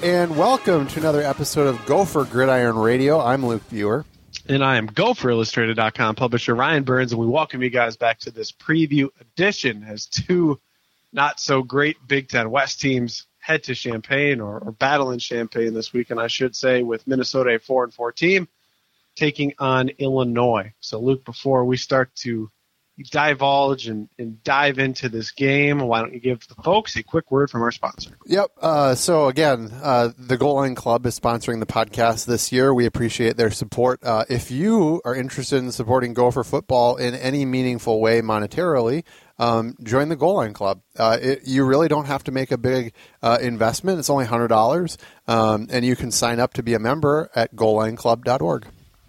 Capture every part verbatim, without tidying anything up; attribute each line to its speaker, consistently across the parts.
Speaker 1: and welcome to another episode of Gopher Gridiron Radio. I'm Luke Buer.
Speaker 2: And I am Gopher Illustrated dot com publisher Ryan Burns, and we welcome you guys back to this preview edition as two not-so-great Big Ten West teams head to Champaign, or, or battle in Champaign this weekend, I should say, with Minnesota, a four and four team, taking on Illinois. So, Luke, before we start to divulge and, and dive into this game, why don't you give the folks a quick word from our sponsor?
Speaker 1: Yep. Uh, so, again, uh, the Goal Line Club is sponsoring the podcast this year. We appreciate their support. Uh, if you are interested in supporting Gopher football in any meaningful way monetarily, um, join the Goal Line Club. Uh, it, you really don't have to make a big uh, investment. It's only one hundred dollars, um, and you can sign up to be a member at goal line club dot org.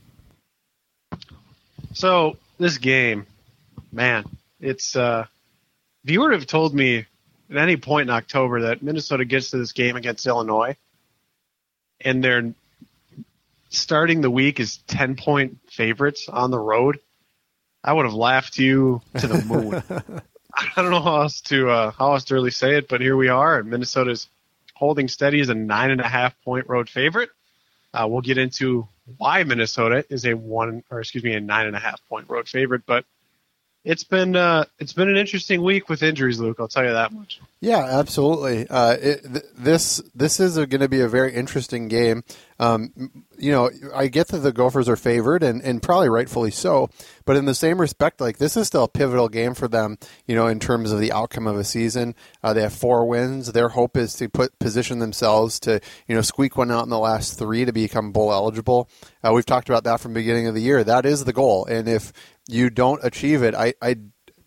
Speaker 2: So, this game... Man, it's uh, if you would have told me at any point in October that Minnesota gets to this game against Illinois and they're starting the week as ten-point favorites on the road, I would have laughed you to the moon. I don't know how else to uh, how else to really say it, but here we are, and Minnesota's holding steady as a nine and a half point road favorite. Uh, we'll get into why Minnesota is a one or excuse me a nine and a half point road favorite, but It's been uh, it's been an interesting week with injuries, Luke. I'll tell you that much. Yeah,
Speaker 1: absolutely. Uh, it, th- this this is going to be a very interesting game. Um, you know, I get that the Gophers are favored, and, and probably rightfully so. But in the same respect, like this is still a pivotal game for them. You know, in terms of the outcome of a season, uh, they have four wins. Their hope is to put position themselves to you know squeak one out in the last three to become bowl eligible. Uh, we've talked about that from the beginning of the year. That is the goal, and if you don't achieve it, I, I,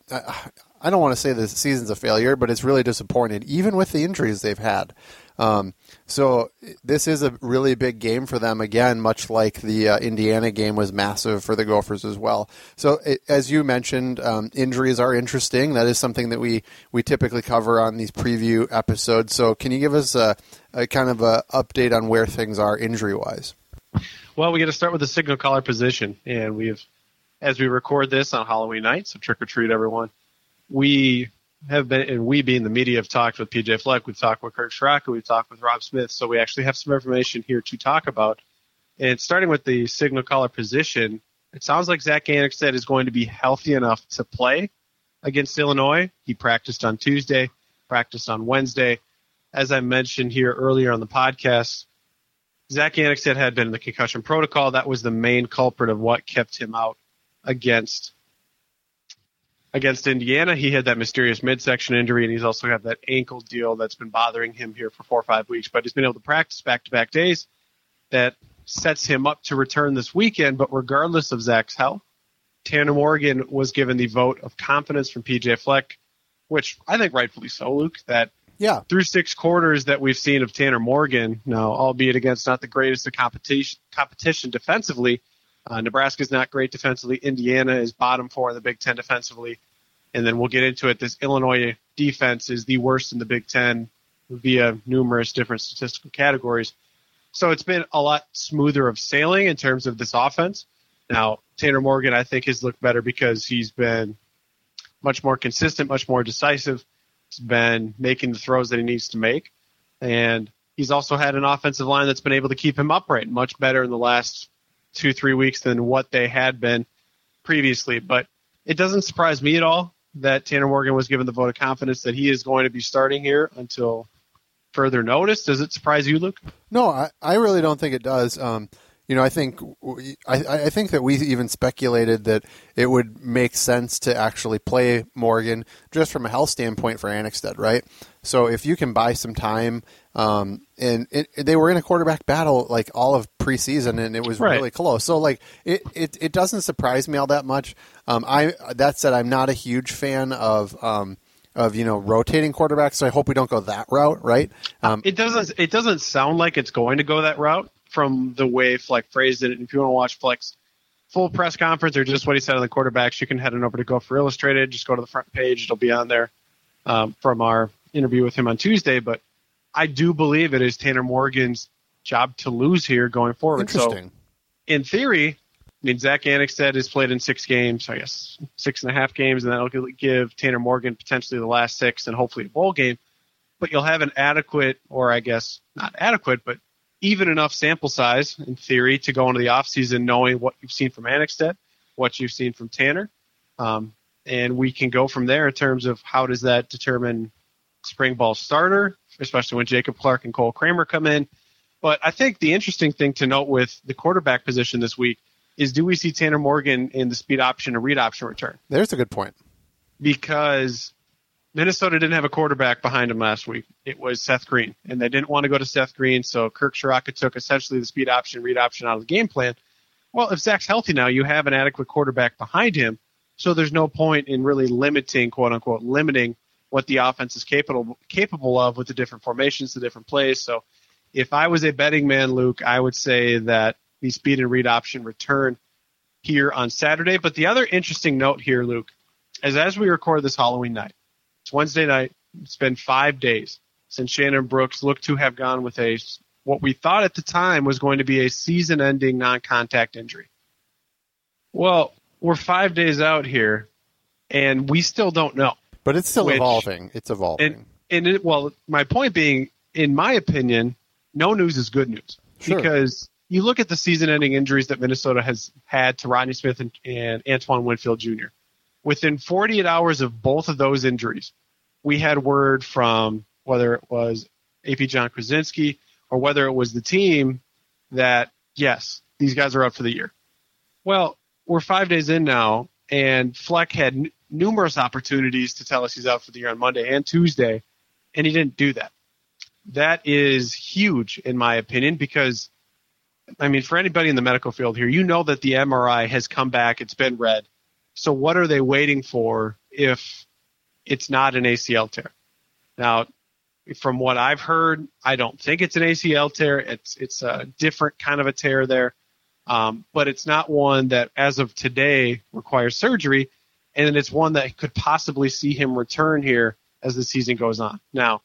Speaker 1: I don't want to say the season's a failure, but it's really disappointing, even with the injuries they've had. Um, so this is a really big game for them, again, much like the uh, Indiana game was massive for the Gophers as well. So it, as you mentioned, um, injuries are interesting. That is something that we, we typically cover on these preview episodes. So can you give us a, a kind of a update on where things are injury-wise?
Speaker 2: Well, we got to start with the signal caller position, and we've as we record this on Halloween night, so trick or treat, everyone. We have been, and we being the media, have talked with P J Fleck, we've talked with Kirk Straka, we've talked with Rob Smith, so we actually have some information here to talk about. And starting with the signal caller position, it sounds like Zach Annexstad is going to be healthy enough to play against Illinois. He practiced on Tuesday, practiced on Wednesday. As I mentioned here earlier on the podcast, Zach Annexstad had been in the concussion protocol. That was the main culprit of what kept him out against against Indiana. He had that mysterious midsection injury, and he's also got that ankle deal that's been bothering him here for four or five weeks. But he's been able to practice back-to-back days. That sets him up to return this weekend. But regardless of Zach's health, Tanner Morgan was given the vote of confidence from P J Fleck, which I think rightfully so, Luke, that
Speaker 1: yeah.
Speaker 2: through six quarters that we've seen of Tanner Morgan, now albeit against not the greatest of competition, competition defensively, Uh, Nebraska's not great defensively. Indiana is bottom four in the Big Ten defensively. And then we'll get into it. This Illinois defense is the worst in the Big Ten via numerous different statistical categories. So it's been a lot smoother of sailing in terms of this offense. Now, Tanner Morgan, I think, has looked better because he's been much more consistent, much more decisive. He's been making the throws that he needs to make. And he's also had an offensive line that's been able to keep him upright much better in the last two, three weeks than what they had been previously. But it doesn't surprise me at all that Tanner Morgan was given the vote of confidence that he is going to be starting here until further notice. Does it surprise you, Luke?
Speaker 1: No, I, I really don't think it does. Um, you know, I think I, I think that we even speculated that it would make sense to actually play Morgan just from a health standpoint for Annexstad, right? So if you can buy some time, um, and it, they were in a quarterback battle like all of preseason, and it was
Speaker 2: right.
Speaker 1: really close. So like it, it, it doesn't surprise me all that much. Um, I that said, I'm not a huge fan of. Um, Of you know rotating quarterbacks, so I hope we don't go that route, right? Um,
Speaker 2: it doesn't. It doesn't sound like it's going to go that route from the way Fleck phrased it. And if you want to watch Fleck's full press conference or just what he said on the quarterbacks, you can head on over to Gopher Illustrated. Just go to the front page; it'll be on there um, from our interview with him on Tuesday. But I do believe it is Tanner Morgan's job to lose here going forward.
Speaker 1: Interesting.
Speaker 2: So, in theory. I mean, Zach Annexstad has played in six games, I guess six and a half games, and that'll give Tanner Morgan potentially the last six and hopefully a bowl game. but you'll have an adequate, or I guess not adequate, but even enough sample size in theory to go into the offseason knowing what you've seen from Annexstad, what you've seen from Tanner. Um, and we can go from there in terms of how does that determine spring ball starter, especially when Jacob Clark and Cole Kramer come in. But I think the interesting thing to note with the quarterback position this week is, do we see Tanner Morgan in the speed option or read option return?
Speaker 1: There's a good point.
Speaker 2: Because Minnesota didn't have a quarterback behind him last week. It was Seth Green, and they didn't want to go to Seth Green, so Kirk Shiraka took essentially the speed option, read option out of the game plan. Well, if Zach's healthy now, you have an adequate quarterback behind him, so there's no point in really limiting, quote-unquote, limiting what the offense is capable capable of with the different formations, the different plays. So if I was a betting man, Luke, I would say that the speed and read option return here on Saturday. But the other interesting note here, Luke, is as we record this Halloween night, it's Wednesday night, it's been five days since Shannon Brooks looked to have gone with a what we thought at the time was going to be a season-ending non-contact injury. Well, we're five days out here, and we still don't know.
Speaker 1: But it's still
Speaker 2: Which,
Speaker 1: evolving. It's evolving.
Speaker 2: And, and it, well, my point being, in my opinion, no news is good news.
Speaker 1: Sure.
Speaker 2: Because you look at the season-ending injuries that Minnesota has had to Rodney Smith and, and Antoine Winfield Junior Within forty-eight hours of both of those injuries, we had word from whether it was A P John Krasinski or whether it was the team that, yes, these guys are up for the year. Well, we're five days in now, and Fleck had n- numerous opportunities to tell us he's out for the year on Monday and Tuesday, and he didn't do that. That is huge, in my opinion, because, I mean, for anybody in the medical field here, you know that the M R I has come back, it's been read. So what are they waiting for if it's not an A C L tear? Now, from what I've heard, I don't think it's an A C L tear. It's it's a different kind of a tear there, um, but it's not one that, as of today, requires surgery, and it's one that could possibly see him return here as the season goes on. Now,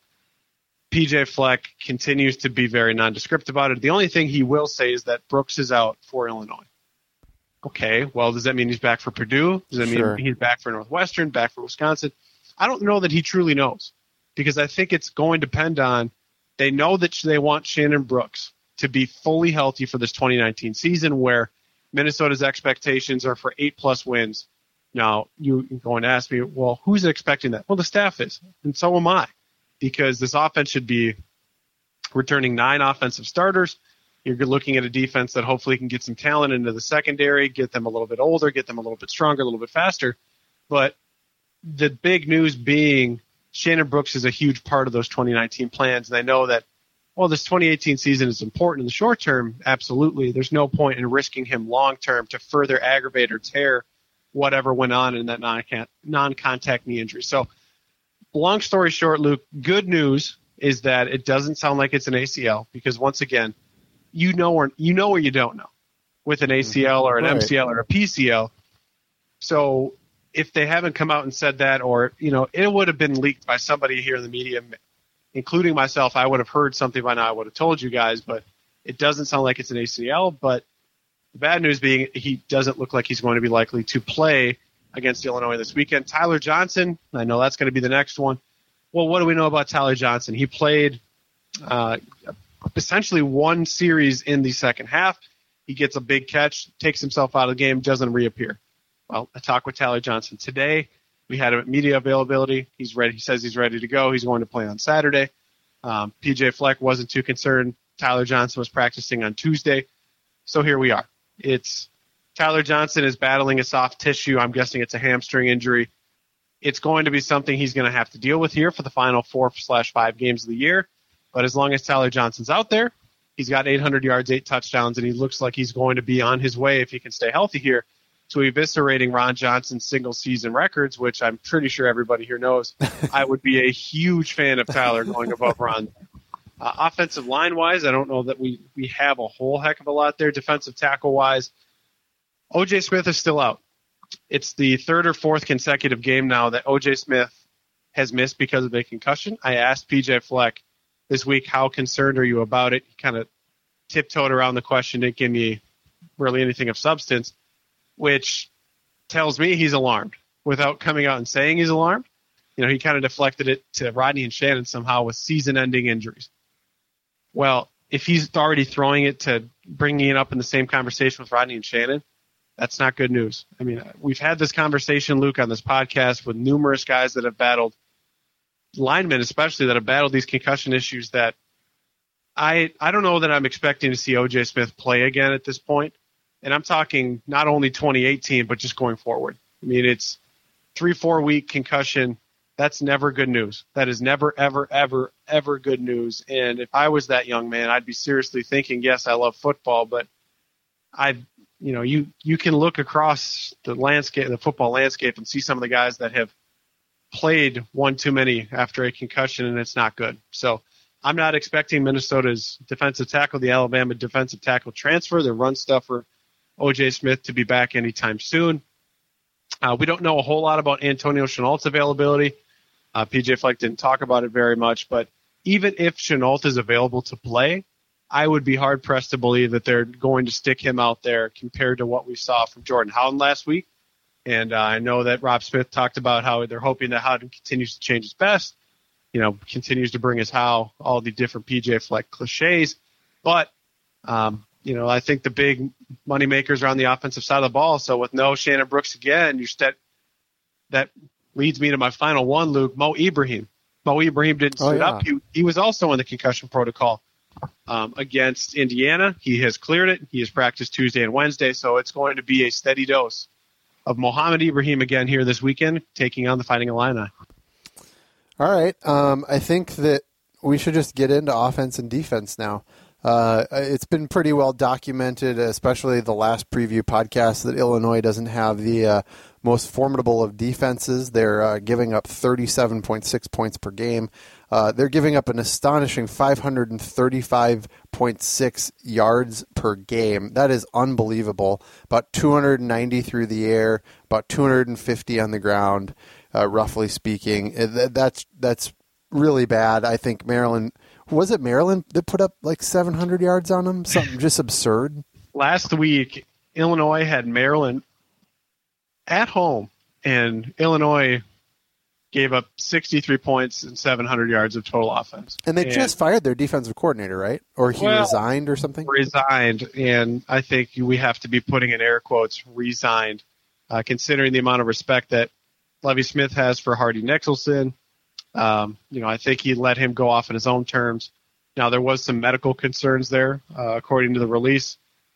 Speaker 2: P J Fleck continues to be very nondescript about it. The only thing he will say is that Brooks is out for Illinois. Okay, well, does that mean he's back for Purdue? Does that
Speaker 1: Sure.
Speaker 2: mean he's back for Northwestern, back for Wisconsin? I don't know that he truly knows, because I think it's going to depend on, they know that they want Shannon Brooks to be fully healthy for this twenty nineteen season, where Minnesota's expectations are for eight-plus wins. Now, you're going to ask me, well, who's expecting that? Well, the staff is, and so am I, because this offense should be returning nine offensive starters. You're looking at a defense that hopefully can get some talent into the secondary, get them a little bit older, get them a little bit stronger, a little bit faster. But the big news being Shannon Brooks is a huge part of those twenty nineteen plans. And I know that, well, this twenty eighteen season is important in the short term. Absolutely. There's no point in risking him long term to further aggravate or tear whatever went on in that non-contact knee injury. So long story short, Luke, good news is that it doesn't sound like it's an A C L, because once again, you know or you know or you don't know with an A C L or an
Speaker 1: right.
Speaker 2: M C L or a P C L. So if they haven't come out and said that, or, you know, it would have been leaked by somebody here in the media, including myself, I would have heard something by now. I would have told you guys, but it doesn't sound like it's an A C L. But the bad news being he doesn't look like he's going to be likely to play against Illinois this weekend. Tyler Johnson, I know that's going to be the next one. Well, what do we know about Tyler Johnson? He played uh, essentially one series in the second half. He gets a big catch, takes himself out of the game, doesn't reappear. Well, I talked with Tyler Johnson today. We had him at media availability. He's ready. He says he's ready to go. He's going to play on Saturday. Um, P J Fleck wasn't too concerned. Tyler Johnson was practicing on Tuesday. So here we are. It's Tyler Johnson is battling a soft tissue. I'm guessing it's a hamstring injury. It's going to be something he's going to have to deal with here for the final four slash five games of the year. But as long as Tyler Johnson's out there, he's got eight hundred yards, eight touchdowns, and he looks like he's going to be on his way, if he can stay healthy here, to eviscerating Ron Johnson's single-season records, which I'm pretty sure everybody here knows. I would be a huge fan of Tyler going above Ron. Uh, offensive line-wise, I don't know that we, we have a whole heck of a lot there. Defensive tackle-wise, O J Smith is still out. It's the third or fourth consecutive game now that O J Smith has missed because of a concussion. I asked P J Fleck this week, how concerned are you about it? He kind of tiptoed around the question, didn't give me really anything of substance, which tells me he's alarmed without coming out and saying he's alarmed. you know, he kind of deflected it to Rodney and Shannon somehow with season-ending injuries. Well, if he's already throwing it to bringing it up in the same conversation with Rodney and Shannon, that's not good news. I mean, we've had this conversation, Luke, on this podcast with numerous guys that have battled, linemen especially, that have battled these concussion issues that I I don't know that I'm expecting to see O J Smith play again at this point. And I'm talking not only twenty eighteen, but just going forward. I mean, it's three, four-week concussion. That's never good news. That is never, ever, ever, ever good news. And if I was that young man, I'd be seriously thinking, yes, I love football, but I, you know, you, you can look across the landscape, the football landscape, and see some of the guys that have played one too many after a concussion, and it's not good. So I'm not expecting Minnesota's defensive tackle, the Alabama defensive tackle transfer, the run stuffer, O J Smith, to be back anytime soon. Uh, we don't know a whole lot about Antonio Shenault's availability. Uh, P J Fleck didn't talk about it very much, but even if Shenault is available to play, I would be hard-pressed to believe that they're going to stick him out there compared to what we saw from Jordan Howden last week. And uh, I know that Rob Smith talked about how they're hoping that Howden continues to change his best, you know, continues to bring his how, all the different P J Fleck cliches. But, um, you know, I think the big money makers are on the offensive side of the ball. So with no Shannon Brooks again, you're st- that leads me to my final one, Luke. Mo Ibrahim. Mo Ibrahim didn't suit oh, yeah. up. He, he was also in the concussion protocol um, against Indiana. He has cleared it. He has practiced Tuesday and Wednesday, so it's going to be a steady dose of Mohamed Ibrahim again here this weekend, taking on the Fighting Illini.
Speaker 1: All right. Um, I think that we should just get into offense and defense now. Uh, it's been pretty well documented, especially the last preview podcast, that Illinois doesn't have the uh, most formidable of defenses. They're uh, giving up thirty-seven point six points per game. Uh, they're giving up an astonishing five hundred thirty-five point six yards per game. That is unbelievable. About two hundred ninety through the air, about two hundred fifty on the ground, uh, roughly speaking. That's that's really bad. I think Maryland... Was it Maryland that put up like seven hundred yards on them? Something just absurd.
Speaker 2: Last week, Illinois had Maryland at home, and Illinois gave up sixty-three points and seven hundred yards of total offense.
Speaker 1: And they
Speaker 2: and,
Speaker 1: just fired their defensive coordinator, right? Or he well, resigned or something?
Speaker 2: Resigned, and I think we have to be putting in air quotes, resigned, uh, considering the amount of respect that Lovie Smith has for Hardy Nicholson. Um, you know, I think he let him go off on his own terms. Now, there was some medical concerns there, uh, according to the release.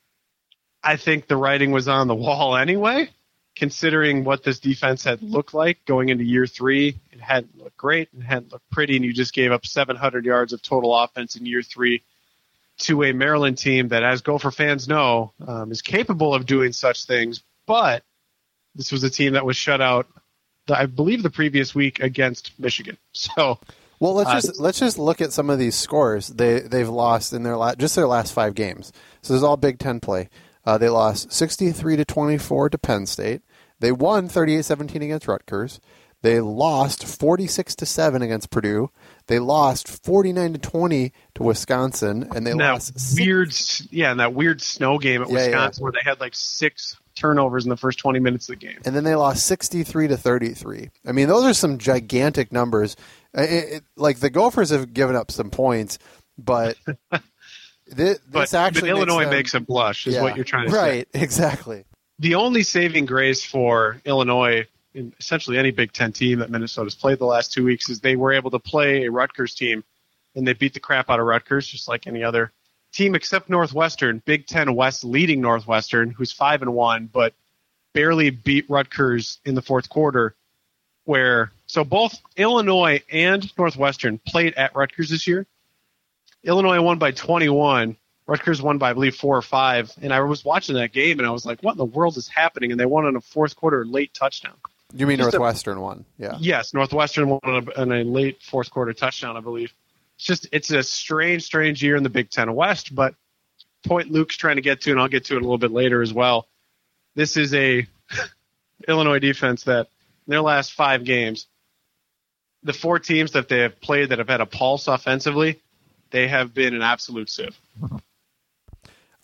Speaker 2: I think the writing was on the wall anyway, considering what this defense had looked like going into year three. It hadn't looked great. It hadn't looked pretty, and you just gave up seven hundred yards of total offense in year three to a Maryland team that, as Gopher fans know, um, is capable of doing such things. But this was a team that was shut out, I believe, the previous week against Michigan. So,
Speaker 1: well, let's uh, just let's just look at some of these scores. They they've lost in their la- just their last five games. So this is all Big Ten play. Uh, they lost sixty-three to twenty-four to Penn State. They won thirty-eight seventeen against Rutgers. They lost forty-six to seven against Purdue. They lost forty-nine to twenty to Wisconsin, and they
Speaker 2: and
Speaker 1: lost
Speaker 2: that weird, six... yeah, and that weird snow game at yeah, Wisconsin yeah. where they had like six turnovers in the first twenty minutes of the game.
Speaker 1: And then they lost sixty-three to thirty-three. I mean, those are some gigantic numbers. It, it, like, the Gophers have given up some points, but this,
Speaker 2: but,
Speaker 1: this actually
Speaker 2: but Illinois
Speaker 1: makes, them,
Speaker 2: makes them blush, is
Speaker 1: yeah,
Speaker 2: what you're trying to
Speaker 1: right,
Speaker 2: say.
Speaker 1: Right, exactly.
Speaker 2: The only saving grace for Illinois, in essentially any Big Ten team that Minnesota's played the last two weeks, is they were able to play a Rutgers team, and they beat the crap out of Rutgers, just like any other team except Northwestern, Big Ten West leading Northwestern, who's five and one, but barely beat Rutgers in the fourth quarter. Where so both Illinois and Northwestern played at Rutgers this year. Illinois won by twenty-one. Rutgers won by, I believe, four or five. And I was watching that game, and I was like, what in the world is happening? And they won on a fourth quarter late touchdown.
Speaker 1: You mean Just Northwestern a, won? Yeah.
Speaker 2: Yes, Northwestern won on a, on a late fourth quarter touchdown, I believe. It's just it's a strange, strange year in the Big Ten West. But point Luke's trying to get to, and I'll get to it a little bit later as well. This is a Illinois defense that in their last five games, the four teams that they have played that have had a pulse offensively, they have been an absolute sieve.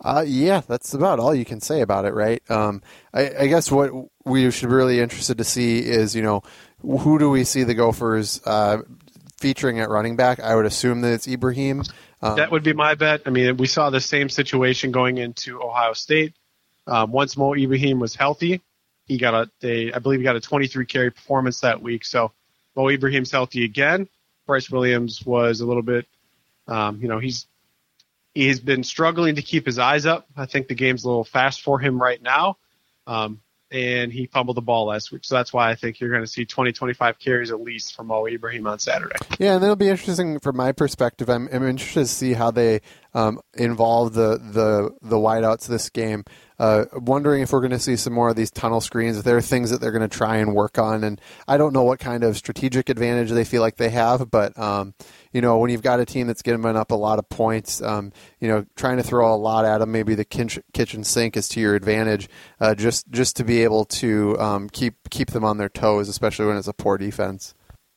Speaker 1: Uh, yeah, that's about all you can say about it, right? Um, I, I guess what we should be really interested to see is, you know, who do we see the Gophers uh, featuring at running back? I would assume that it's Ibrahim. Um,
Speaker 2: that would be my bet. I mean, we saw the same situation going into Ohio State. Um, once Mo Ibrahim was healthy, he got a, they, I believe he got a twenty-three carry performance that week. So Mo Ibrahim's healthy again. Bryce Williams was a little bit, um, you know, he's he's been struggling to keep his eyes up. I think the game's a little fast for him right now. Um, and he fumbled the ball last week. So that's why I think you're going to see twenty, twenty-five carries at least from Mo Ibrahim on Saturday.
Speaker 1: Yeah, and that'll be interesting from my perspective. I'm, I'm interested to see how they um, involve the, the, the wideouts this game. Uh, wondering if we're going to see some more of these tunnel screens, if there are things that they're going to try and work on. And I don't know what kind of strategic advantage they feel like they have, but, um, you know, when you've got a team that's giving up a lot of points, um, you know, trying to throw a lot at them, maybe the kitchen sink is to your advantage, uh, just just to be able to um, keep keep them on their toes, especially when it's a poor defense.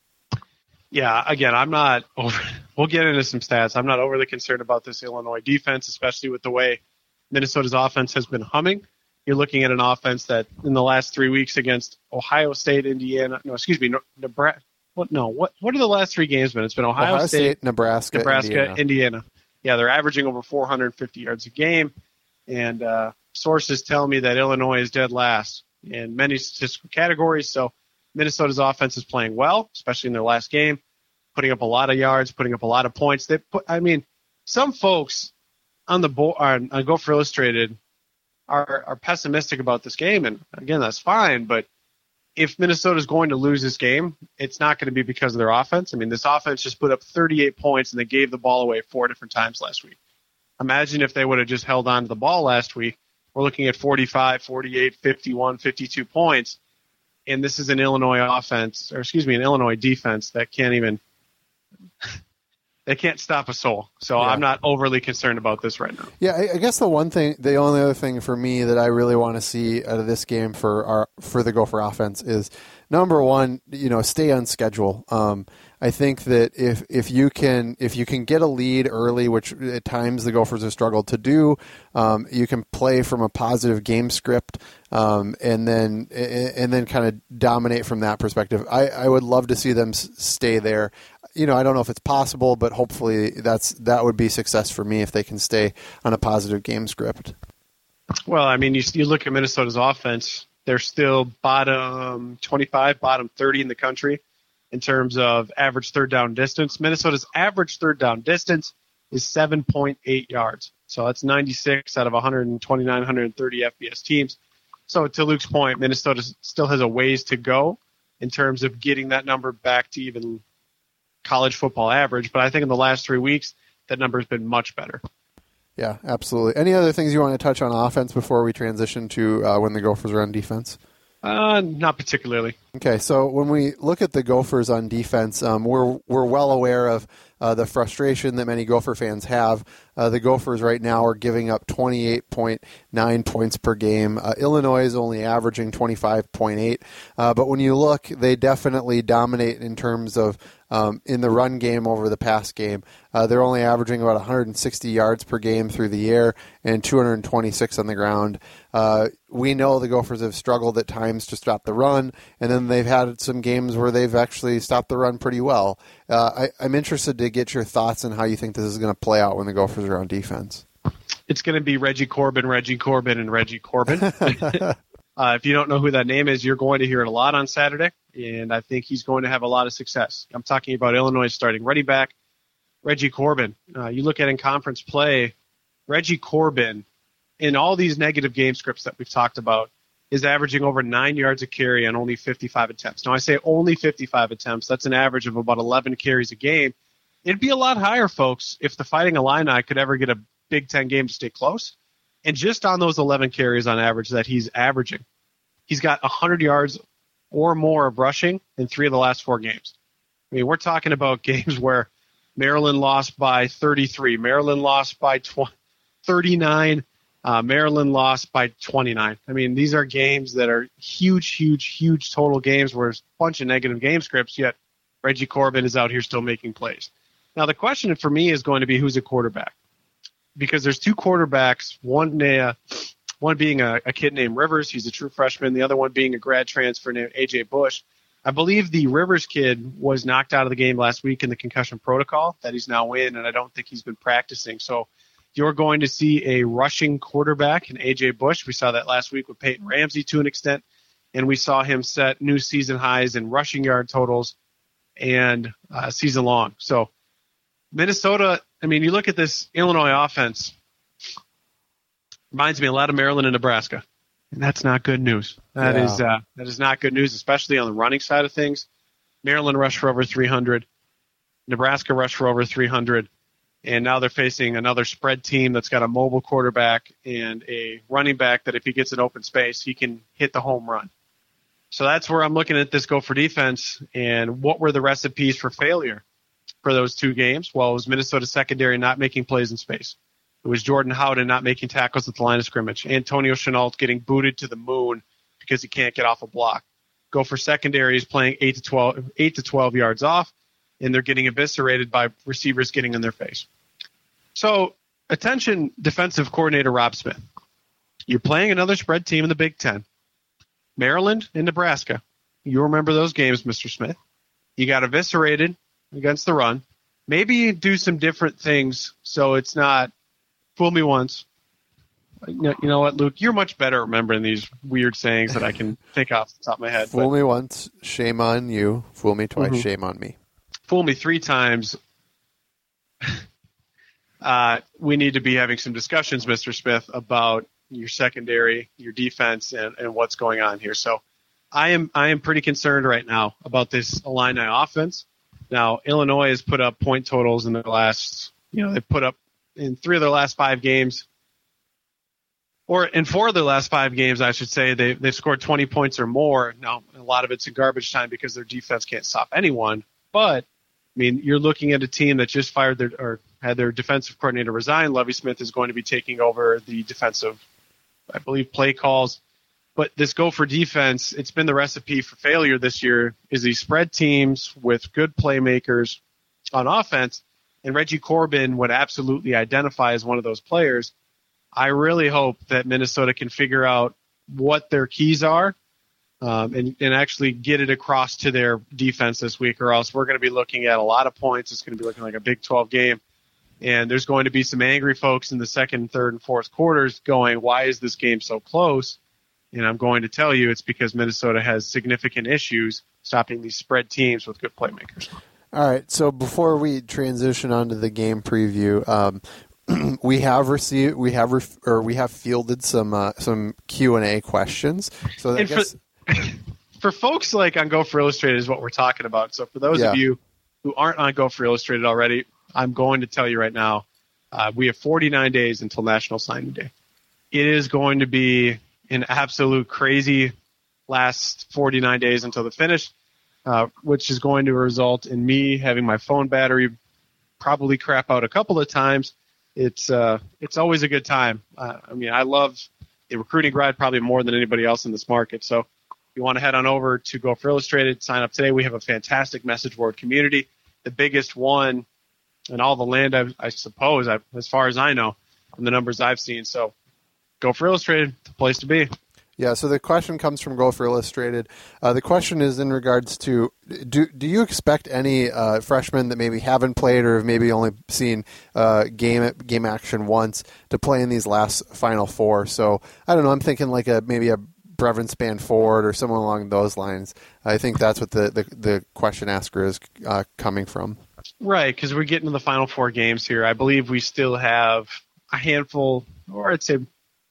Speaker 2: Yeah, again, I'm not over, we'll get into some stats. I'm not overly concerned about this Illinois defense, especially with the way Minnesota's offense has been humming. You're looking at an offense that in the last three weeks against Ohio State, Indiana, no, excuse me, Nebraska. What? No, what? What are the last three games been? It's been Ohio,
Speaker 1: Ohio
Speaker 2: State,
Speaker 1: State, Nebraska,
Speaker 2: Nebraska,
Speaker 1: Indiana.
Speaker 2: Indiana. Yeah, they're averaging over four hundred fifty yards a game, and uh, sources tell me that Illinois is dead last in many statistical categories. So Minnesota's offense is playing well, especially in their last game, putting up a lot of yards, putting up a lot of points. They put, I mean, some folks on the board on, on Gopher Illustrated are are pessimistic about this game, and again, that's fine. But if Minnesota's going to lose this game, it's not going to be because of their offense. I mean, this offense just put up thirty-eight points, and they gave the ball away four different times last week. Imagine if they would have just held on to the ball last week. We're looking at forty-five, forty-eight, fifty-one, fifty-two points, and this is an Illinois offense, or excuse me, an Illinois defense that can't even they can't stop a soul. So yeah. I'm not overly concerned about this right now.
Speaker 1: Yeah, I, I guess the one thing, the only other thing for me that I really want to see out of this game for our for the Gopher offense is, number one, you know, stay on schedule. Um, I think that if if you can if you can get a lead early, which at times the Gophers have struggled to do, um, you can play from a positive game script, um, and then and then kind of dominate from that perspective. I, I would love to see them stay there. You know, I don't know if it's possible, but hopefully that's that would be success for me if they can stay on a positive game script.
Speaker 2: Well, I mean, you you look at Minnesota's offense; they're still bottom twenty-five, bottom thirty in the country in terms of average third down distance. Minnesota's average third down distance is seven point eight yards. So that's ninety-six out of one twenty-nine, one thirty F B S teams. So to Luke's point, Minnesota still has a ways to go in terms of getting that number back to even college football average. But I think in the last three weeks, that number has been much better.
Speaker 1: Yeah, absolutely. Any other things you want to touch on offense before we transition to uh, when the Gophers are on defense?
Speaker 2: Uh, not particularly.
Speaker 1: Okay, so when we look at the Gophers on defense, um, we're we're well aware of uh, the frustration that many Gopher fans have. Uh, the Gophers right now are giving up twenty-eight point nine points per game. Uh, Illinois is only averaging twenty-five point eight. Uh, but when you look, they definitely dominate in terms of um, in the run game over the pass game. Uh, they're only averaging about one hundred sixty yards per game through the air and two hundred twenty-six on the ground. Uh, we know the Gophers have struggled at times to stop the run, and then they've had some games where they've actually stopped the run pretty well. Uh, I, I'm interested to get your thoughts on how you think this is going to play out when the Gophers are on defense.
Speaker 2: It's going to be Reggie Corbin, Reggie Corbin, and Reggie Corbin. uh, if you don't know who that name is, you're going to hear it a lot on Saturday, and I think he's going to have a lot of success. I'm talking about Illinois starting running back, Reggie Corbin. Uh, you look at in conference play, Reggie Corbin, in all these negative game scripts that we've talked about, is averaging over nine yards a carry on only fifty-five attempts. Now, I say only fifty-five attempts. That's an average of about eleven carries a game. It'd be a lot higher, folks, if the Fighting Illini could ever get a Big Ten game to stay close. And just on those eleven carries on average that he's averaging, he's got one hundred yards or more of rushing in three of the last four games. I mean, we're talking about games where Maryland lost by thirty-three, Maryland lost by thirty-nine, Uh, Maryland lost by twenty-nine. I mean, these are games that are huge, huge, huge total games where there's a bunch of negative game scripts, yet Reggie Corbin is out here still making plays. Now, the question for me is going to be who's a quarterback. because there's two quarterbacks, one uh, one being a, a kid named Rivers, he's a true freshman, the other one being a grad transfer named A J Bush. I believe the Rivers kid was knocked out of the game last week in the concussion protocol that he's now in, and I don't think he's been practicing. So you're going to see a rushing quarterback in A J Bush. We saw that last week with Peyton Ramsey to an extent, and we saw him set new season highs in rushing yard totals and uh, season long. So Minnesota, I mean, you look at this Illinois offense, reminds me a lot of Maryland and Nebraska. And that's not good news. That
Speaker 1: yeah.
Speaker 2: is uh, that is not good news, especially on the running side of things. Maryland rushed for over three hundred. Nebraska rushed for over three hundred. And now they're facing another spread team that's got a mobile quarterback and a running back that if he gets an open space, he can hit the home run. So that's where I'm looking at this Gopher defense. And what were the recipes for failure for those two games? Well, it was Minnesota secondary not making plays in space. It was Jordan Howden not making tackles at the line of scrimmage. Antonio Chenault getting booted to the moon because he can't get off a block. Gopher secondary is playing eight to twelve, eight to twelve yards off, and they're getting eviscerated by receivers getting in their face. So, attention, defensive coordinator Rob Smith. You're playing another spread team in the Big Ten. Maryland and Nebraska. You remember those games, Mister Smith. You got eviscerated against the run. Maybe you do some different things so it's not fool me once. You know what, Luke? You're much better at remembering these weird sayings that I can think off the top of my head.
Speaker 1: Fool
Speaker 2: but,
Speaker 1: me once, shame on you. Fool me twice, mm-hmm. shame on me.
Speaker 2: Fool me three times. uh, we need to be having some discussions, Mister Smith, about your secondary, your defense, and, and what's going on here. So I am I am pretty concerned right now about this Illini offense. Now, Illinois has put up point totals in the last, you know, they've put up in three of their last five games, or in four of their last five games, I should say, they, they've scored twenty points or more. Now, a lot of it's in garbage time because their defense can't stop anyone. But, I mean, you're looking at a team that just fired their or had their defensive coordinator resign. Lovie Smith is going to be taking over the defensive, I believe, play calls. But this Gopher defense, it's been the recipe for failure this year, is these spread teams with good playmakers on offense. And Reggie Corbin would absolutely identify as one of those players. I really hope that Minnesota can figure out what their keys are um, and, and actually get it across to their defense this week, or else we're going to be looking at a lot of points. It's going to be looking like a Big twelve game. And there's going to be some angry folks in the second, third, and fourth quarters going, why is this game so close? And I'm going to tell you it's because Minnesota has significant issues stopping these spread teams with good playmakers.
Speaker 1: All right, so before we transition onto the game preview, um, we have received, we have, ref, or we have fielded some uh, some Q and A questions. So I
Speaker 2: and
Speaker 1: guess
Speaker 2: for, for folks like on Gopher Illustrated is what we're talking about. So for those
Speaker 1: yeah.
Speaker 2: of you who aren't on Gopher Illustrated already, I'm going to tell you right now, uh, we have forty-nine days until National Signing Day. It is going to be an absolute crazy last forty-nine days until the finish. Uh, which is going to result in me having my phone battery probably crap out a couple of times. It's uh, it's always a good time. Uh, I mean, I love the recruiting grind probably more than anybody else in this market. So if you want to head on over to Gopher Illustrated, sign up today. We have a fantastic message board community, the biggest one in all the land, I, I suppose, I, as far as I know, from the numbers I've seen. So Gopher Illustrated, the place to be.
Speaker 1: Yeah, so the question comes from Gopher Illustrated. Uh, the question is in regards to, do do you expect any uh, freshmen that maybe haven't played or have maybe only seen uh, game game action once to play in these last Final Four? So, I don't know, I'm thinking like a maybe a Brevin Spanford or someone along those lines. I think that's what the, the, the question asker is uh, coming from.
Speaker 2: Right, because we're getting to the Final Four games here. I believe we still have a handful, or I'd say,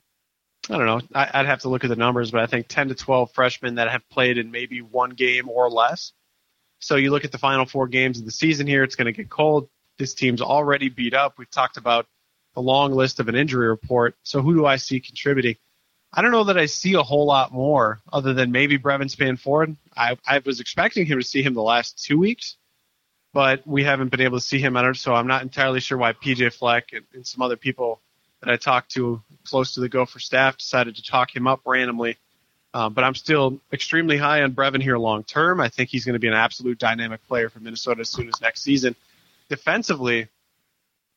Speaker 2: I don't know, I'd have to look at the numbers, but I think ten to twelve freshmen that have played in maybe one game or less. So you look at the final four games of the season here, it's going to get cold. This team's already beat up. We've talked about the long list of an injury report. So who do I see contributing? I don't know that I see a whole lot more other than maybe Brevin Spanford. I, I was expecting him to see him the last two weeks, but we haven't been able to see him. So I'm not entirely sure why P J Fleck and, and some other people that I talked to close to the Gopher staff decided to talk him up randomly. Um, but I'm still extremely high on Brevin here long term. I think he's going to be an absolute dynamic player for Minnesota as soon as next season. Defensively,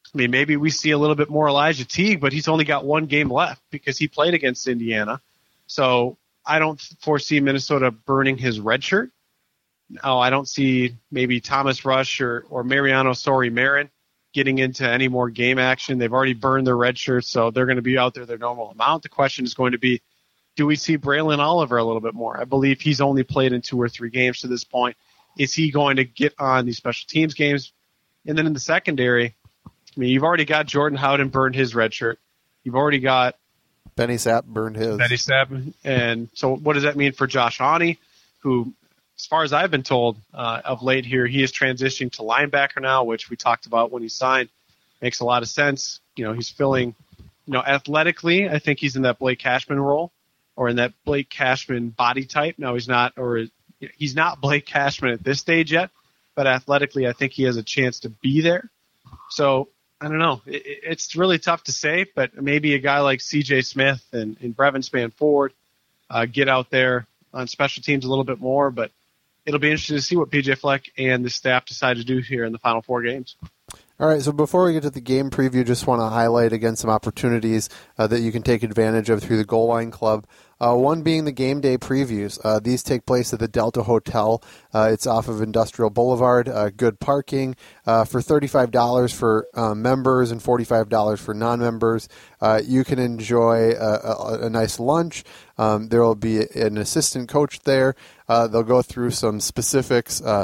Speaker 2: I mean, maybe we see a little bit more Elijah Teague, but he's only got one game left because he played against Indiana. So I don't foresee Minnesota burning his red shirt. Oh, I don't see maybe Thomas Rush or, or Mariano Sori-Marin getting into any more game action. They've already burned their red shirts, so they're going to be out there their normal amount. The question is going to be, do we see Braylon Oliver a little bit more? I believe he's only played in two or three games to this point. Is he going to get on these special teams games? And then in the secondary, I mean, you've already got Jordan Howden burned his red shirt. You've already got
Speaker 1: Benny Sapp burned his.
Speaker 2: Benny Sapp. And so what does that mean for Josh Awney, who, as far as I've been told uh, of late here, he is transitioning to linebacker now, which we talked about when he signed. Makes a lot of sense. You know, he's filling, you know, athletically, I think he's in that Blake Cashman role or in that Blake Cashman body type. No, he's not, or he's not Blake Cashman at this stage yet, but athletically, I think he has a chance to be there. So, I don't know. It, it's really tough to say, but maybe a guy like C J Smith and, and Brevin Spann-Ford uh, get out there on special teams a little bit more, but it'll be interesting to see what P J Fleck and the staff decide to do here in the final four games.
Speaker 1: All right, so before we get to the game preview, just want to highlight again some opportunities uh, that you can take advantage of through the Goal Line Club. Uh, one being the game day previews. Uh, these take place at the Delta Hotel. Uh, it's off of Industrial Boulevard. Uh, good parking uh, for thirty-five dollars for uh, members and forty-five dollars for non-members. Uh, you can enjoy a, a, a nice lunch. Um, there will be an assistant coach there. Uh, they'll go through some specifics uh,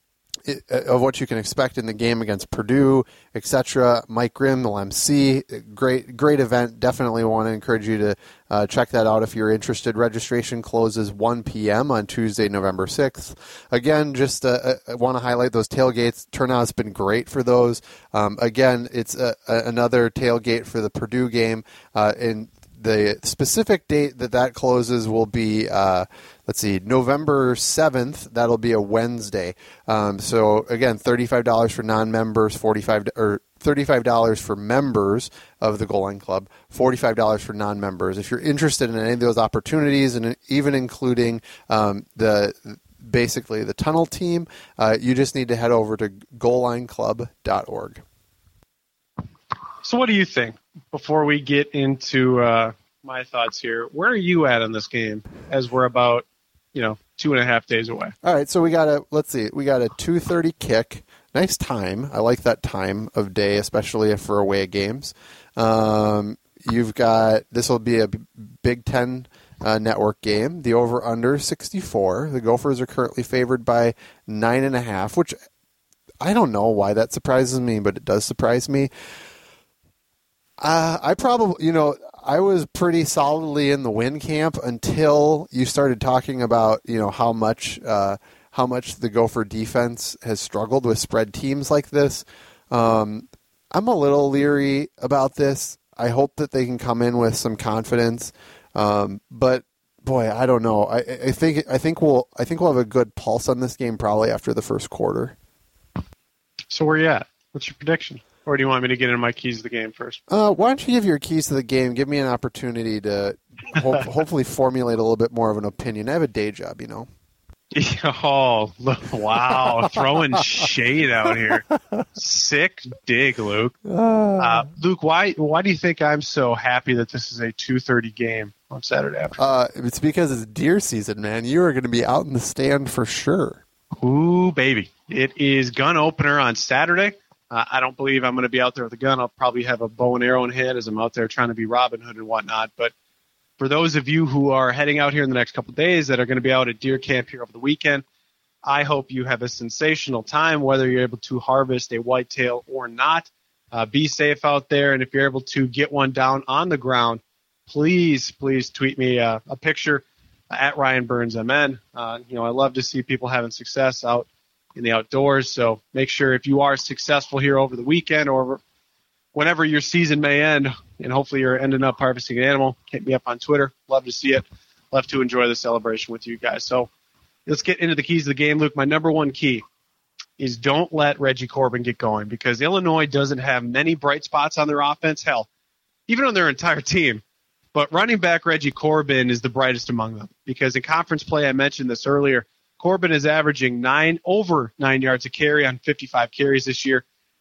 Speaker 1: of what you can expect in the game against Purdue, et cetera. Mike Grimm will M C. Great, great event. Definitely want to encourage you to uh, check that out if you're interested. Registration closes one p.m. on Tuesday, November sixth. Again, just uh, I want to highlight those tailgates. Turnout's been great for those. Um, again, it's a, a, another tailgate for the Purdue game. Uh, and the specific date that that closes will be, uh, let's see, November seventh. That'll be a Wednesday. Um, so again, thirty-five dollars for non-members, forty-five dollars or thirty-five dollars for members of the Goal Line Club, forty-five dollars for non-members. If you're interested in any of those opportunities, and even including um, the basically the tunnel team, uh, you just need to head over to goal line club dot org.
Speaker 2: So what do you think? Before we get into uh, my thoughts here, where are you at on this game as we're about, you know, two and a half days away?
Speaker 1: All right, so we got a, let's see, we got a two thirty kick. Nice time. I like that time of day, especially for away games. Um, you've got, this will be a Big Ten uh, network game. The over-under sixty-four. The Gophers are currently favored by nine and a half, which I don't know why that surprises me, but it does surprise me. Uh, I probably, you know, I was pretty solidly in the win camp until you started talking about, you know, how much, uh, how much the Gopher defense has struggled with spread teams like this. Um, I'm a little leery about this. I hope that they can come in with some confidence. Um, but boy, I don't know. I, I think, I think we'll, I think we'll have a good pulse on this game probably after the first quarter.
Speaker 2: So where are you at? What's your prediction? Or do you want me to get into my keys of the game first?
Speaker 1: Uh, why don't you give your keys to the game? Give me an opportunity to hope, hopefully formulate a little bit more of an opinion. I have a day job, you know.
Speaker 2: Oh, wow. Throwing shade out here. Sick dig, Luke. Uh, Luke, why why do you think I'm so happy that this is a two thirty game on Saturday afternoon?
Speaker 1: Uh, it's because it's deer season, man. You are going to be out in the stand for sure.
Speaker 2: Ooh, baby. It is gun opener on Saturday. Uh, I don't believe I'm going to be out there with a gun. I'll probably have a bow and arrow in hand as I'm out there trying to be Robin Hood and whatnot. But for those of you who are heading out here in the next couple of days that are going to be out at deer camp here over the weekend, I hope you have a sensational time, whether you're able to harvest a whitetail or not. Uh, be safe out there, and if you're able to get one down on the ground, please, please tweet me uh, a picture at Ryan Burns M N. Uh, you know, I love to see people having success out in the outdoors. So make sure if you are successful here over the weekend or whenever your season may end, and hopefully you're ending up harvesting an animal, hit me up on Twitter. Love to see it. Love to enjoy the celebration with you guys. So let's get into the keys of the game, Luke. My number one key is don't let Reggie Corbin get going, because Illinois doesn't have many bright spots on their offense. Hell, even on their entire team. But running back Reggie Corbin is the brightest among them, because in conference play, I mentioned this earlier, Corbin is averaging nine over nine yards a carry on fifty-five carries this year.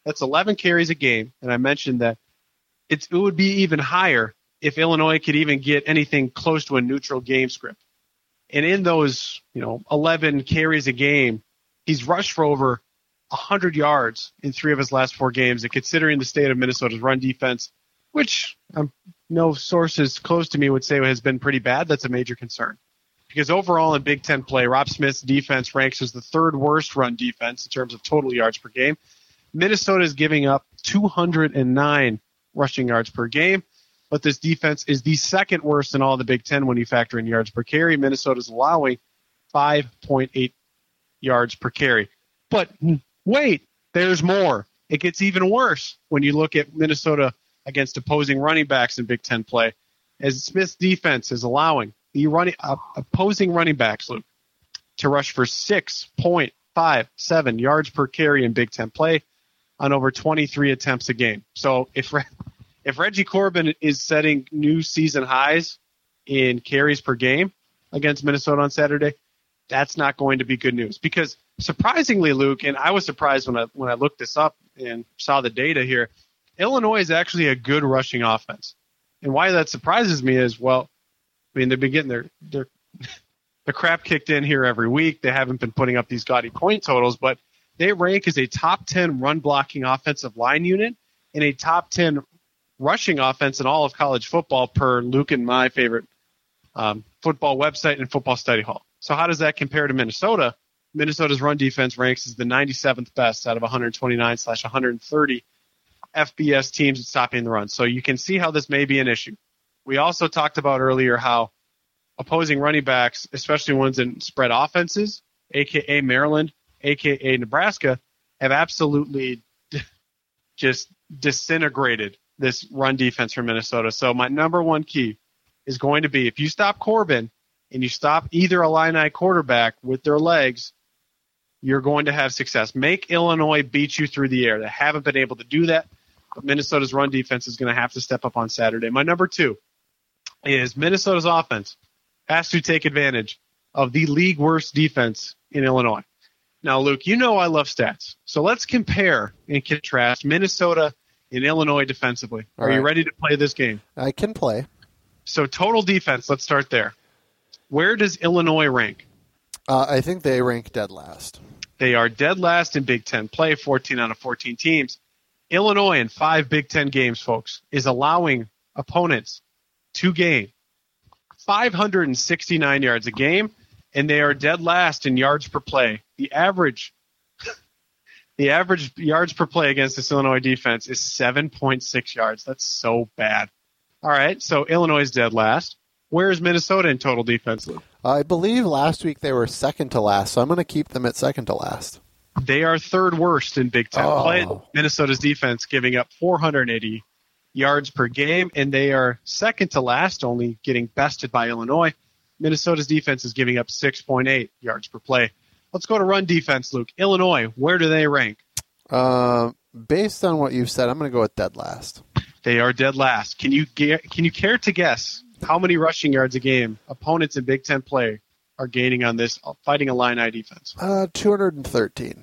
Speaker 2: That's eleven carries a game, and I mentioned that it's, it would be even higher if Illinois could even get anything close to a neutral game script. And in those, you know, eleven carries a game, he's rushed for over one hundred yards in three of his last four games. And considering the state of Minnesota's run defense, which um, no sources close to me would say has been pretty bad, that's a major concern. Because overall in Big Ten play, Rob Smith's defense ranks as the third worst run defense in terms of total yards per game. Minnesota is giving up two hundred nine rushing yards per game, but this defense is the second worst in all the Big Ten when you factor in yards per carry. Minnesota's allowing five point eight yards per carry. But wait, there's more. It gets even worse when you look at Minnesota against opposing running backs in Big Ten play, as Smith's defense is allowing the running uh, opposing running backs, Luke, to rush for six point five seven yards per carry in Big Ten play on over twenty-three attempts a game. So if if Reggie Corbin is setting new season highs in carries per game against Minnesota on Saturday, that's not going to be good news. Because surprisingly, Luke, and I was surprised when I when I looked this up and saw the data here, Illinois is actually a good rushing offense. And why that surprises me is, well, I mean, they've been getting their their the crap kicked in here every week. They haven't been putting up these gaudy point totals, but they rank as a top ten run blocking offensive line unit and a top ten rushing offense in all of college football per Luke and my favorite um, football website and football study hall. So how does that compare to Minnesota? Minnesota's run defense ranks as the ninety-seventh best out of one twenty-nine slash one thirty F B S teams at stopping the run. So you can see how this may be an issue. We also talked about earlier how opposing running backs, especially ones in spread offenses, a k a. Maryland, a k a. Nebraska, have absolutely just disintegrated this run defense for Minnesota. So my number one key is going to be, if you stop Corbin and you stop either Illini quarterback with their legs, you're going to have success. Make Illinois beat you through the air. They haven't been able to do that, but Minnesota's run defense is going to have to step up on Saturday. My number two is Minnesota's offense has to take advantage of the league worst defense in Illinois. Now, Luke, you know I love stats. So let's compare and contrast Minnesota and Illinois defensively. All Are right. you ready to play this game?
Speaker 1: I can play.
Speaker 2: So total defense, let's start there. Where does Illinois rank?
Speaker 1: Uh, I think they rank dead last.
Speaker 2: They are dead last in Big Ten play, fourteen out of fourteen teams. Illinois in five Big Ten games, folks, is allowing opponents to gain five hundred sixty-nine yards a game, and they are dead last in yards per play. The average the average yards per play against this Illinois defense is seven point six yards. That's so bad. All right, so Illinois is dead last. Where is Minnesota in total defense, Luke?
Speaker 1: I believe last week they were second to last, so I'm going to keep them at second to last.
Speaker 2: They are third worst in Big Ten
Speaker 1: oh.
Speaker 2: play. Minnesota's defense giving up four hundred eighty yards per game, and they are second to last, only getting bested by Illinois. Minnesota's defense is giving up six point eight yards per play. Let's go to run defense, Luke. Illinois, where do they rank?
Speaker 1: Uh, based on what you've said, I'm going to go with dead last.
Speaker 2: They are dead last. Can you can you care to guess how many rushing yards a game opponents in Big Ten play are gaining on this Fighting Illini defense?
Speaker 1: Uh, two hundred thirteen.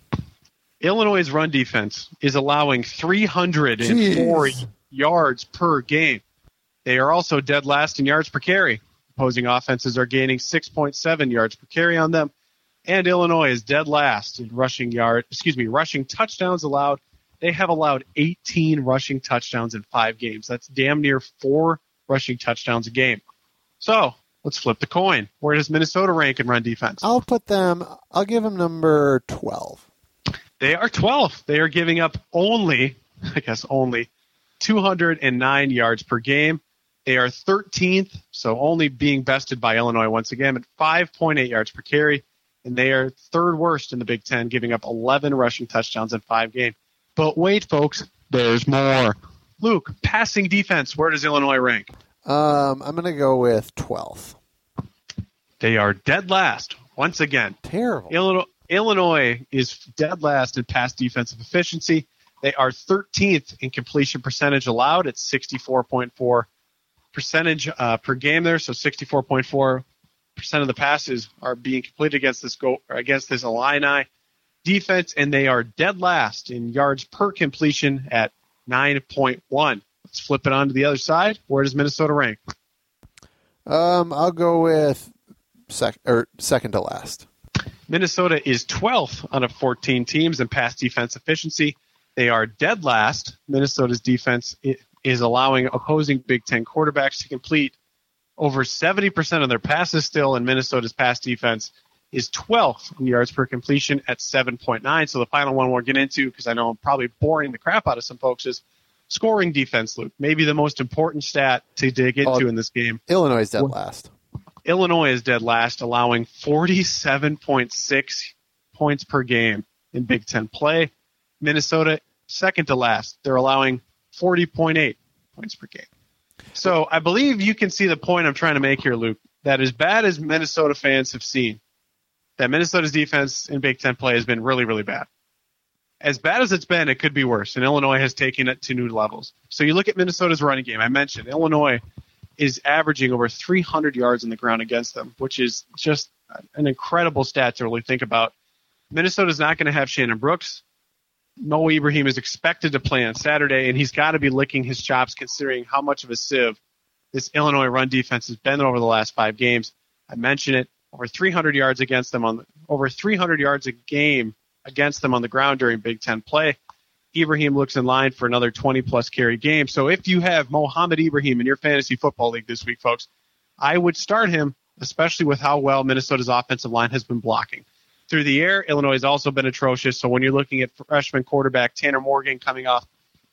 Speaker 2: Illinois' run defense is allowing three hundred four Jeez. yards per game. They are also dead last in yards per carry. Opposing offenses are gaining six point seven yards per carry on them. And Illinois is dead last in rushing yard, excuse me, rushing touchdowns allowed. They have allowed eighteen rushing touchdowns in five games. That's damn near four rushing touchdowns a game. So let's flip the coin. Where does Minnesota rank in run defense?
Speaker 1: I'll put them, I'll give them number twelve.
Speaker 2: They are twelfth. They are giving up only, I guess only, two hundred nine yards per game. They are thirteenth, so only being bested by Illinois once again at five point eight yards per carry. And they are third worst in the Big Ten, giving up eleven rushing touchdowns in five games. But wait, folks, there's more. Luke, passing defense, where does Illinois rank?
Speaker 1: Um, I'm going to go with twelfth.
Speaker 2: They are dead last, once again.
Speaker 1: Terrible.
Speaker 2: Illinois, Illinois is dead last in pass defensive efficiency. They are thirteenth in completion percentage allowed at sixty-four point four percentage uh, per game there, so sixty-four point four percent of the passes are being completed against this go or against this Illini. defense, and they are dead last in yards per completion at nine point one. Let's flip it on to the other side. Where does Minnesota rank?
Speaker 1: Um, I'll go with sec- or second to last.
Speaker 2: Minnesota is twelfth out of fourteen teams in pass defense efficiency. They are dead last. Minnesota's defense is allowing opposing Big Ten quarterbacks to complete over seventy percent of their passes still, and Minnesota's pass defense is twelfth in yards per completion at seven point nine. So the final one we'll get into, because I know I'm probably boring the crap out of some folks, is scoring defense, Luke. Maybe the most important stat to dig into oh, in this game.
Speaker 1: Illinois is dead last.
Speaker 2: Illinois is dead last, allowing forty-seven point six points per game in Big Ten play. Minnesota, second to last. They're allowing forty point eight points per game. So I believe you can see the point I'm trying to make here, Luke, that as bad as Minnesota fans have seen, that Minnesota's defense in Big Ten play has been really, really bad. As bad as it's been, it could be worse, and Illinois has taken it to new levels. So you look at Minnesota's running game. I mentioned Illinois is averaging over three hundred yards on the ground against them, which is just an incredible stat to really think about. Minnesota's not going to have Shannon Brooks. Mo Ibrahim is expected to play on Saturday, and he's got to be licking his chops considering how much of a sieve this Illinois run defense has been over the last five games. I mentioned it, over three hundred yards against them on the, over three hundred yards a game against them on the ground during Big Ten play. Ibrahim looks in line for another twenty-plus carry game. So if you have Mohamed Ibrahim in your fantasy football league this week, folks, I would start him, especially with how well Minnesota's offensive line has been blocking. Through the air, Illinois has also been atrocious. So when you're looking at freshman quarterback Tanner Morgan coming off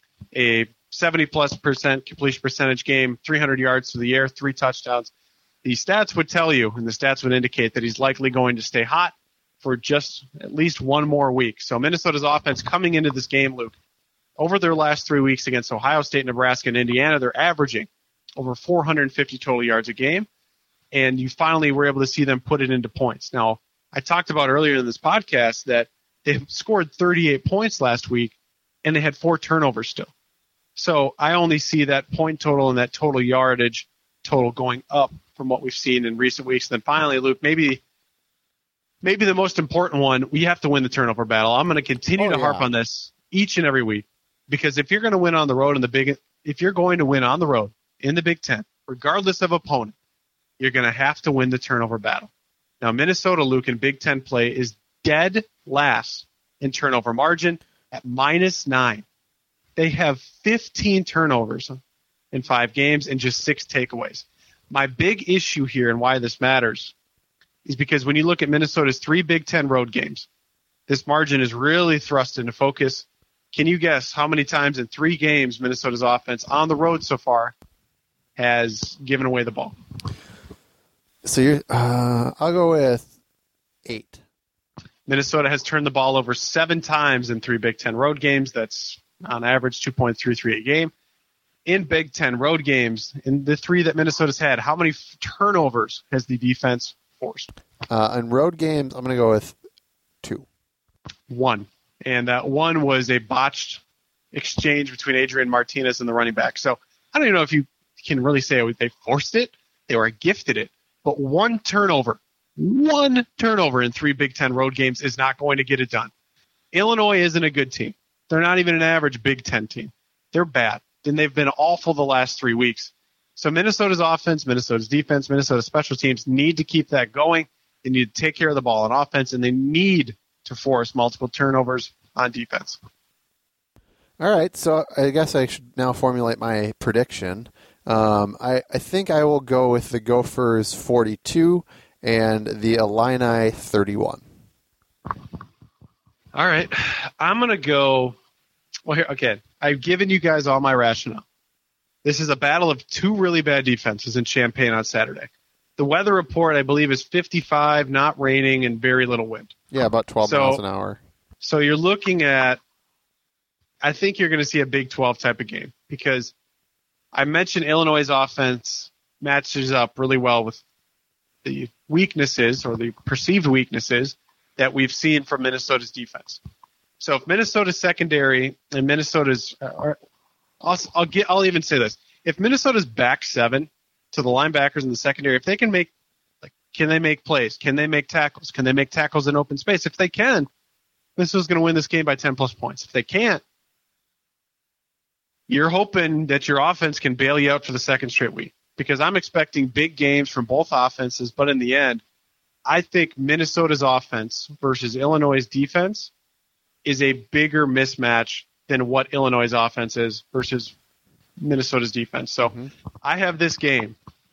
Speaker 2: a seventy-plus percent completion percentage game, three hundred yards through the air, three touchdowns, the stats would tell you, and the stats would indicate that he's likely going to stay hot for just at least one more week. So Minnesota's offense coming into this game, Luke, over their last three weeks against Ohio State, Nebraska, and Indiana, they're averaging over four hundred fifty total yards a game, and you finally were able to see them put it into points. Now, I talked about earlier in this podcast that they scored thirty-eight points last week, and they had four turnovers still. So I only see that point total and that total yardage total going up from what we've seen in recent weeks. And then finally, Luke, maybe maybe the most important one, we have to win the turnover battle. I'm going to continue
Speaker 1: oh,
Speaker 2: to
Speaker 1: yeah.
Speaker 2: harp on this each and every week, because if you're going to win on the road in the big, if you're going to win on the road in the Big Ten, regardless of opponent, you're going to have to win the turnover battle. Now, Minnesota, Luke, in Big Ten play is dead last in turnover margin at minus nine. They have fifteen turnovers in five games and just six takeaways. My big issue here and why this matters is because when you look at Minnesota's three Big Ten road games, this margin is really thrust into focus. Can you guess how many times in three games Minnesota's offense on the road so far has given away the ball?
Speaker 1: So you're, uh, I'll go with eight.
Speaker 2: Minnesota has turned the ball over seven times in three Big Ten road games. That's on average two point three three a game. In Big Ten road games, in the three that Minnesota's had, how many f- turnovers has the defense forced?
Speaker 1: Uh, in road games, I'm going to go with two.
Speaker 2: One. And that one was a botched exchange between Adrian Martinez and the running back. So I don't even know if you can really say they forced it. They were gifted it. But one turnover, one turnover in three Big Ten road games is not going to get it done. Illinois isn't a good team. They're not even an average Big Ten team. They're bad, and they've been awful the last three weeks. So Minnesota's offense, Minnesota's defense, Minnesota's special teams need to keep that going. They need to take care of the ball on offense, and they need to force multiple turnovers on defense.
Speaker 1: All right, so I guess I should now formulate my prediction. Um, I, I think I will go with the Gophers forty-two and the Illini thirty-one.
Speaker 2: All right. I'm going to go – well, here, okay. I've given you guys all my rationale. This is a battle of two really bad defenses in Champaign on Saturday. The weather report, I believe, is fifty-five, not raining, and very little wind.
Speaker 1: Yeah, about twelve
Speaker 2: so,
Speaker 1: miles an hour.
Speaker 2: So you're looking at – I think you're going to see a Big twelve type of game because – I mentioned Illinois' offense matches up really well with the weaknesses or the perceived weaknesses that we've seen from Minnesota's defense. So if Minnesota's secondary and Minnesota's uh, – I'll, I'll, get, I'll even say this. If Minnesota's back seven to the linebackers in the secondary, if they can make – like, can they make plays? Can they make tackles? Can they make tackles in open space? If they can, Minnesota's going to win this game by ten plus points. If they can't, you're hoping that your offense can bail you out for the second straight week, because I'm expecting big games from both offenses. But in the end, I think Minnesota's offense versus Illinois' defense is a bigger mismatch than what Illinois' offense is versus Minnesota's defense. So mm-hmm. I have this game,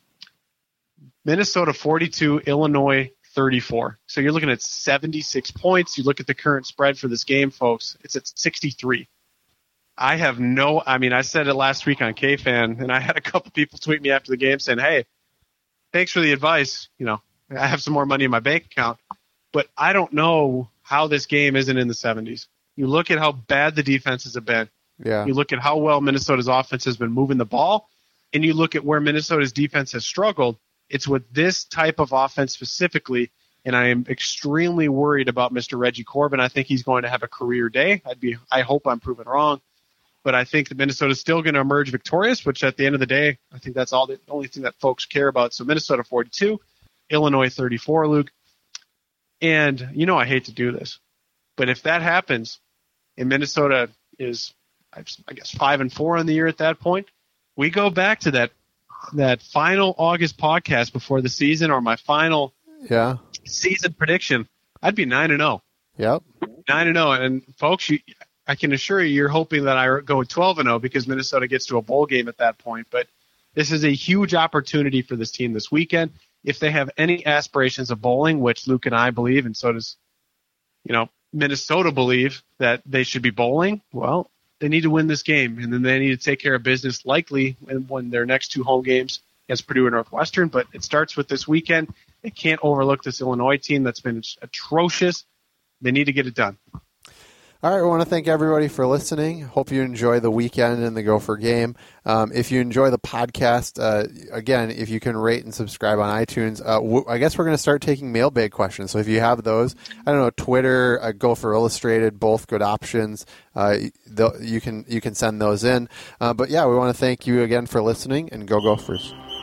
Speaker 2: Minnesota forty-two, Illinois thirty-four. So you're looking at seventy-six points. You look at the current spread for this game, folks, it's at sixty-three. I have no, I mean, I said it last week on K-Fan, and I had a couple people tweet me after the game saying, hey, thanks for the advice. You know, I have some more money in my bank account, but I don't know how this game isn't in the seventies. You look at how bad the defenses have been.
Speaker 1: Yeah.
Speaker 2: You look at how well Minnesota's offense has been moving the ball, and you look at where Minnesota's defense has struggled. It's with this type of offense specifically, and I am extremely worried about Mister Reggie Corbin. I think he's going to have a career day. I'd be, I hope I'm proven wrong, but I think that Minnesota's still going to emerge victorious, which at the end of the day, I think that's all the only thing that folks care about. So Minnesota forty-two, Illinois thirty-four, Luke. And, you know, I hate to do this, but if that happens, and Minnesota is, I guess, five and four on the year at that point, we go back to that that final August podcast before the season, or my final
Speaker 1: yeah
Speaker 2: season prediction, I'd be nine and zero.
Speaker 1: Yep,
Speaker 2: nine and zero. And folks, you, I can assure you, you're hoping that I go twelve and zero because Minnesota gets to a bowl game at that point. But this is a huge opportunity for this team this weekend. If they have any aspirations of bowling, which Luke and I believe, and so does, you know, Minnesota believe that they should be bowling, well, they need to win this game, and then they need to take care of business likely when, when their next two home games against Purdue and Northwestern. But it starts with this weekend. They can't overlook this Illinois team that's been atrocious. They need to get it done.
Speaker 1: All right, I want to thank everybody for listening. Hope you enjoy the weekend and the Gopher game. Um, if you enjoy the podcast, uh, again, if you can rate and subscribe on iTunes, uh, w- I guess we're going to start taking mailbag questions. So if you have those, I don't know, Twitter, uh, Gopher Illustrated, both good options. Uh, you can you can send those in. Uh, but yeah, we want to thank you again for listening, and go Gophers.